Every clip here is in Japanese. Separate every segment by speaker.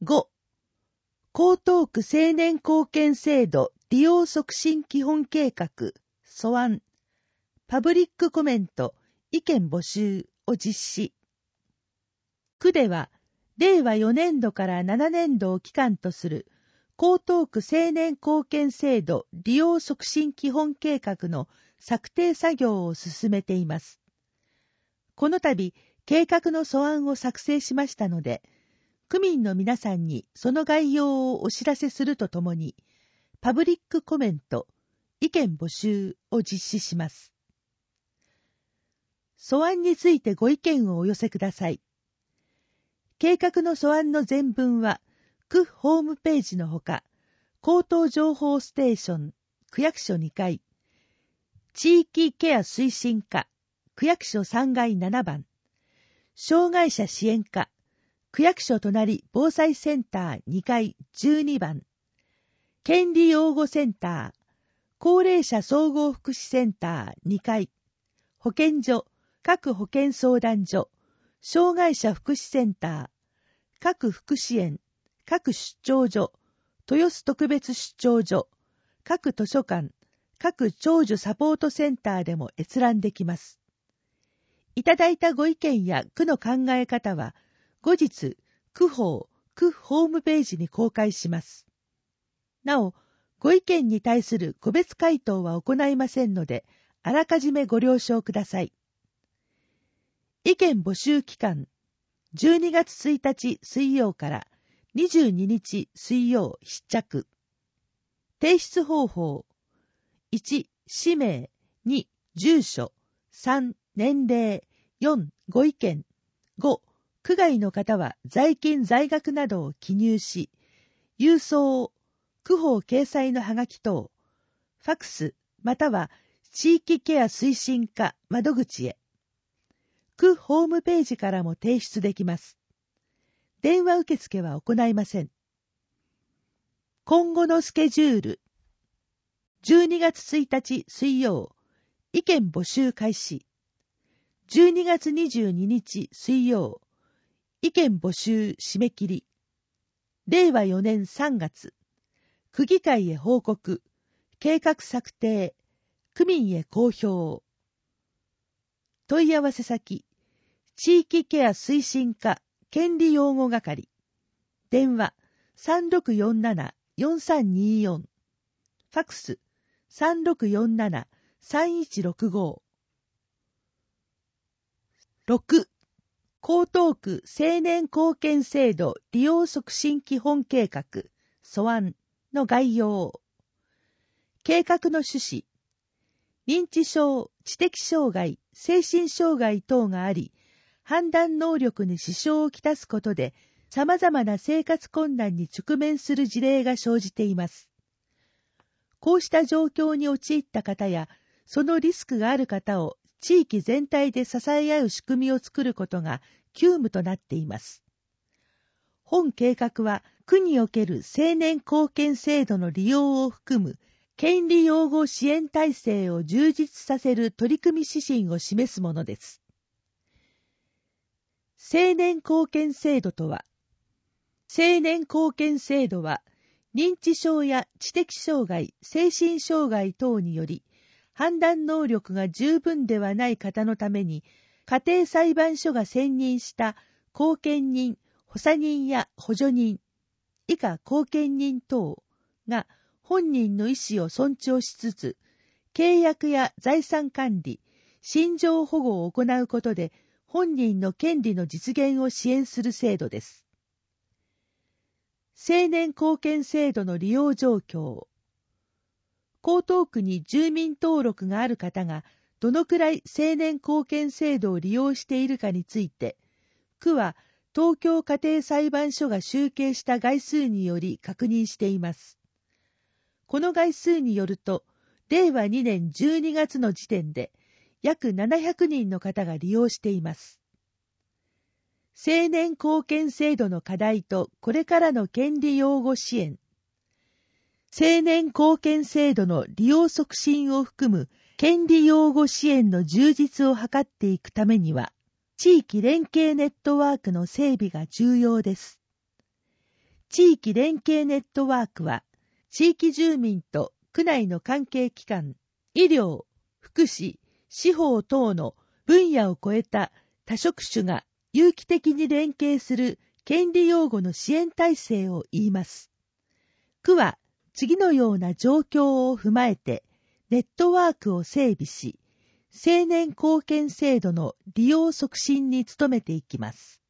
Speaker 1: 5、江東区青年貢献制度利用促進基本計画素案、パブリックコメント、意見募集を実施。区では、令和4年度から7年度を期間とする江東区青年貢献制度利用促進基本計画の策定作業を進めています。この度、計画の素案を作成しましたので、区民の皆さんにその概要をお知らせするとともに、パブリックコメント、意見募集を実施します。素案についてご意見をお寄せください。計画の素案の全文は、区ホームページのほか、江東情報ステーション、区役所2階、地域ケア推進課、区役所3階7番、障害者支援課、区役所隣防災センター2階12番、権利擁護センター、高齢者総合福祉センター2階、保健所、各保健相談所、障害者福祉センター、各福祉園、各出張所、豊洲特別出張所、各図書館、各長寿サポートセンターでも閲覧できます。いただいたご意見や区の考え方は、後日、区ホームページに公開します。なお、ご意見に対する個別回答は行いませんので、あらかじめご了承ください。意見募集期間、12月1日水曜から22日水曜必着。提出方法、1、氏名、2、住所、3、年齢、4、ご意見、5、区外の方は在勤在学などを記入し、郵送、区法掲載のはがき等、ファクスまたは地域ケア推進課窓口へ。区ホームページからも提出できます。電話受付は行いません。今後のスケジュール。12月1日水曜、意見募集開始。12月22日水曜、意見募集締め切り。令和4年3月、区議会へ報告、計画策定、区民へ公表。問い合わせ先、地域ケア推進課権利擁護係。電話、3647-4324。ファクス、3647-3165。6、江東区青年貢献制度利用促進基本計画素案の概要。計画の趣旨、認知症、知的障害、精神障害等があり、判断能力に支障をきたすことで、様々な生活困難に直面する事例が生じています。こうした状況に陥った方や、そのリスクがある方を地域全体で支え合う仕組みを作ることが急務となっています。本計画は、区における青年貢献制度の利用を含む権利擁護支援体制を充実させる取り組み指針を示すものです。青年貢献制度とは、青年貢献制度は、認知症や知的障害、精神障害等により、判断能力が十分ではない方のために、家庭裁判所が選任した後見人、補佐人や補助人、以下後見人等が本人の意思を尊重しつつ、契約や財産管理、心情保護を行うことで、本人の権利の実現を支援する制度です。青年貢献制度の利用状況。江東区に住民登録がある方がどのくらい青年貢献制度を利用しているかについて、区は東京家庭裁判所が集計した概数により確認しています。この概数によると、令和2年12月の時点で約700人の方が利用しています。青年貢献制度の課題とこれからの権利擁護支援。青年貢献制度の利用促進を含む権利擁護支援の充実を図っていくためには、地域連携ネットワークの整備が重要です。 地域連携ネットワークは、地域住民と区内の関係機関、医療、福祉、司法等の分野を超えた多職種が有機的に連携する権利擁護の支援体制を言います。区は次のような状況を踏まえてネットワークを整備し、青年貢献制度の利用促進に努めていきます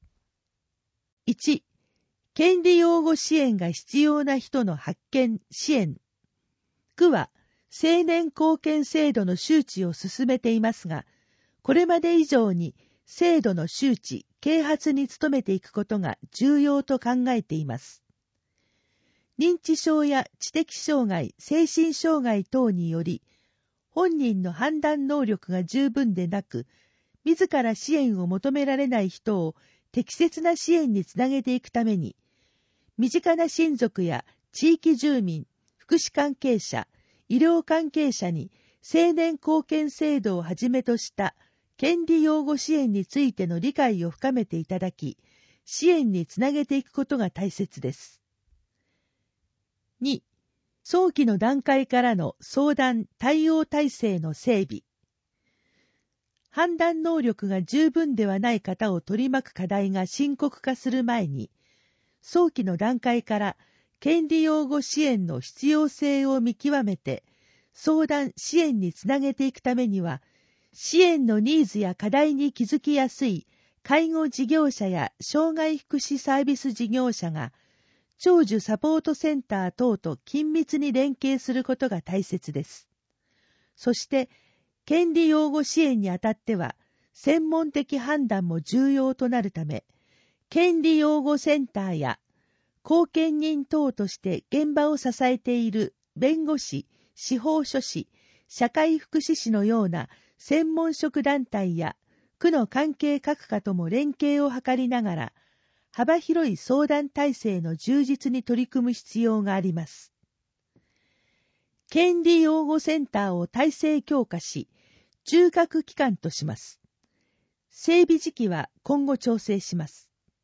Speaker 1: 。1、権利擁護支援が必要な人の発見・支援。区は青年貢献制度の周知を進めていますが、これまで以上に制度の周知・啓発に努めていくことが重要と考えています。認知症や知的障害、精神障害等により、本人の判断能力が十分でなく、自ら支援を求められない人を適切な支援につなげていくために、身近な親族や地域住民、福祉関係者、医療関係者に青年貢献制度をはじめとした権利擁護支援についての理解を深めていただき、支援につなげていくことが大切です。2、早期の段階からの相談・対応体制の整備。判断能力が十分ではない方を取り巻く課題が深刻化する前に、早期の段階から権利擁護支援の必要性を見極めて、相談・支援につなげていくためには、支援のニーズや課題に気づきやすい介護事業者や障害福祉サービス事業者が、長寿サポートセンター等と緊密に連携することが大切です。そして、権利擁護支援にあたっては、専門的判断も重要となるため、権利擁護センターや後見人等として現場を支えている弁護士、司法書士、社会福祉士のような専門職団体や区の関係各課とも連携を図りながら、幅広い相談体制の充実に取り組む必要があります。権利擁護センターを体制強化し、中核機関とします。整備時期は今後調整します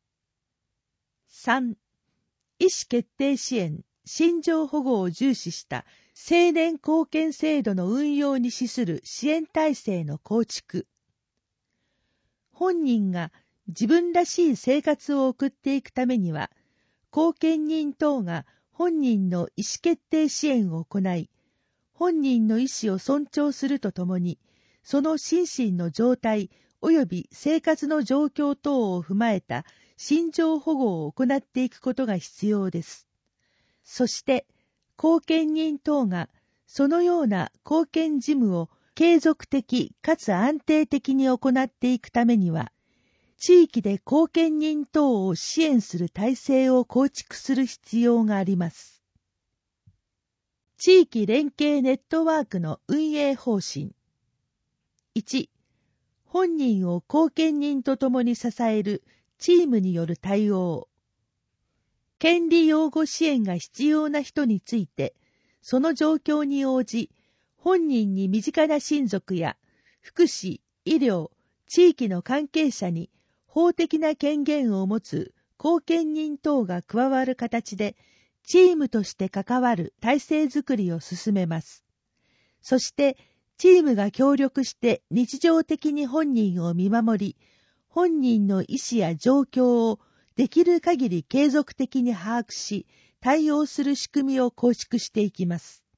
Speaker 1: 。3、意思決定支援、心情保護を重視した青年貢献制度の運用に資する支援体制の構築。本人が自分らしい生活を送っていくためには、後見人等が本人の意思決定支援を行い、本人の意思を尊重するとともに、その心身の状態及び生活の状況等を踏まえた心情保護を行っていくことが必要です。そして、後見人等がそのような貢献事務を継続的かつ安定的に行っていくためには、地域で後見人等を支援する体制を構築する必要があります。地域連携ネットワークの運営方針。1、本人を後見人とともに支えるチームによる対応。権利擁護支援が必要な人について、その状況に応じ、本人に身近な親族や福祉、医療、地域の関係者に法的な権限を持つ後見人等が加わる形で、チームとして関わる体制づくりを進めます。そして、チームが協力して日常的に本人を見守り、本人の意思や状況をできる限り継続的に把握し、対応する仕組みを構築していきます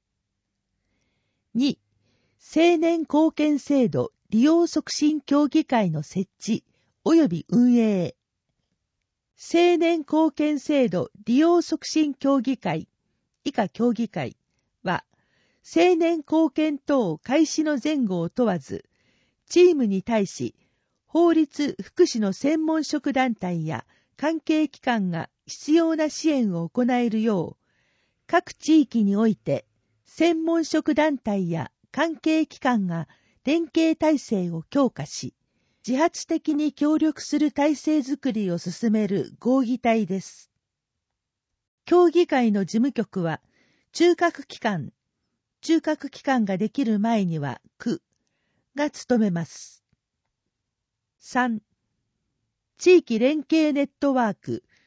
Speaker 1: 。2、青年貢献制度利用促進協議会の設置及び運営。青年貢献制度利用促進協議会以下協議会は、青年貢献等開始の前後を問わず、チームに対し、法律・福祉の専門職団体や関係機関が必要な支援を行えるよう、各地域において、専門職団体や関係機関が連携体制を強化し、自発的に協力する体制づくりを進める合議体です。協議会の事務局は、中核機関ができる前には区が務めます。3、地域連携ネットワーク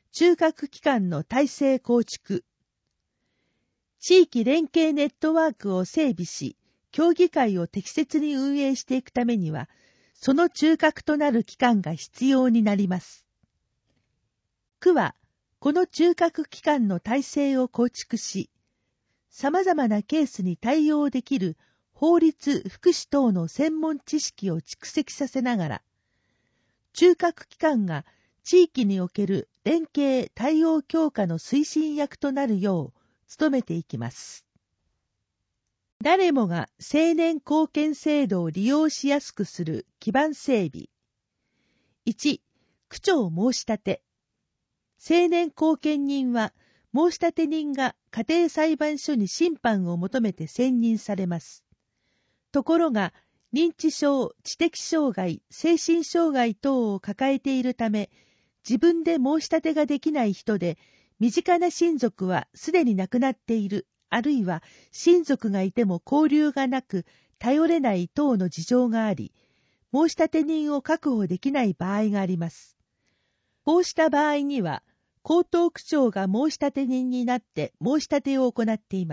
Speaker 1: 中核機関の体制構築、地域連携ネットワークを整備し、協議会を適切に運営していくためには、その中核となる機関が必要になります。区は、この中核機関の体制を構築し、様々なケースに対応できる法律・福祉等の専門知識を蓄積させながら、中核機関が地域における連携・対応強化の推進役となるよう努めていきます。誰もが青年貢献制度を利用しやすくする基盤整備。1、区長申し立て。青年貢献人は、申立人が家庭裁判所に審判を求めて選任されます。ところが、認知症、知的障害、精神障害等を抱えているため、自分で申し立てができない人で、身近な親族はすでに亡くなっている、あるいは親族がいても交流がなく、頼れない等の事情があり、申立人を確保できない場合があります。こうした場合には、江東区長が申立人になって申し立てを行っています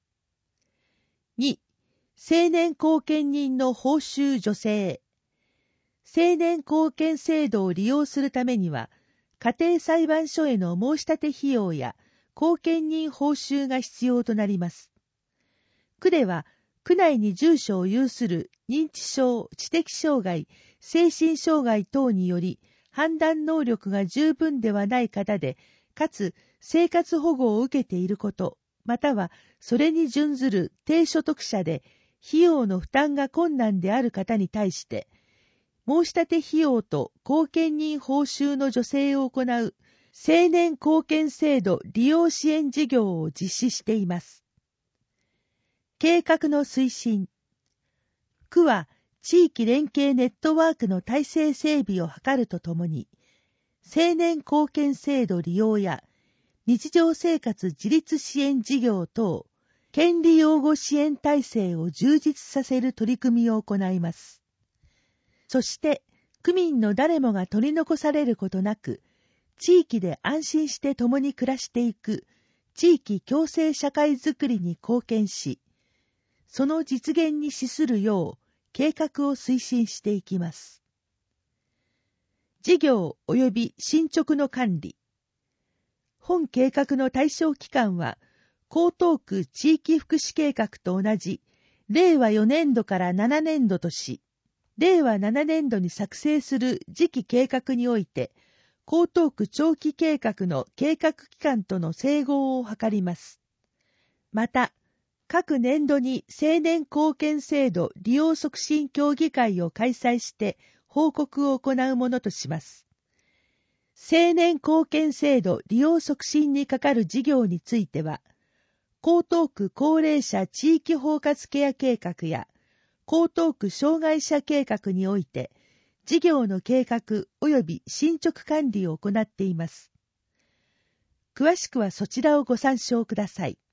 Speaker 1: 。2、青年貢献人の報酬助成。青年貢献制度を利用するためには、家庭裁判所への申し立て費用や貢献人報酬が必要となります。区では、区内に住所を有する認知症、知的障害、精神障害等により、判断能力が十分ではない方で、かつ生活保護を受けていること、またはそれに準ずる低所得者で、費用の負担が困難である方に対して、申し立て費用と貢献人報酬の助成を行う青年貢献制度利用支援事業を実施しています。計画の推進。区は地域連携ネットワークの体制整備を図るとともに、青年貢献制度利用や日常生活自立支援事業等、権利擁護支援体制を充実させる取り組みを行います。そして、区民の誰もが取り残されることなく、地域で安心して共に暮らしていく地域共生社会づくりに貢献し、その実現に資するよう計画を推進していきます。事業及び進捗の管理。本計画の対象期間は、江東区地域福祉計画と同じ令和4年度から7年度とし、令和7年度に作成する次期計画において、江東区長期計画の計画期間との整合を図ります。また、各年度に青年貢献制度利用促進協議会を開催して報告を行うものとします。青年貢献制度利用促進に係る事業については、江東区高齢者地域包括ケア計画や江東区障害者計画において、事業の計画及び進捗管理を行っています。詳しくはそちらをご参照ください。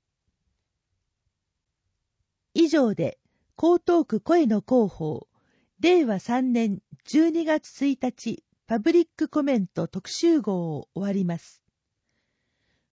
Speaker 1: 以上で、江東区声の広報、令和3年12月1日パブリックコメント特集号を終わります。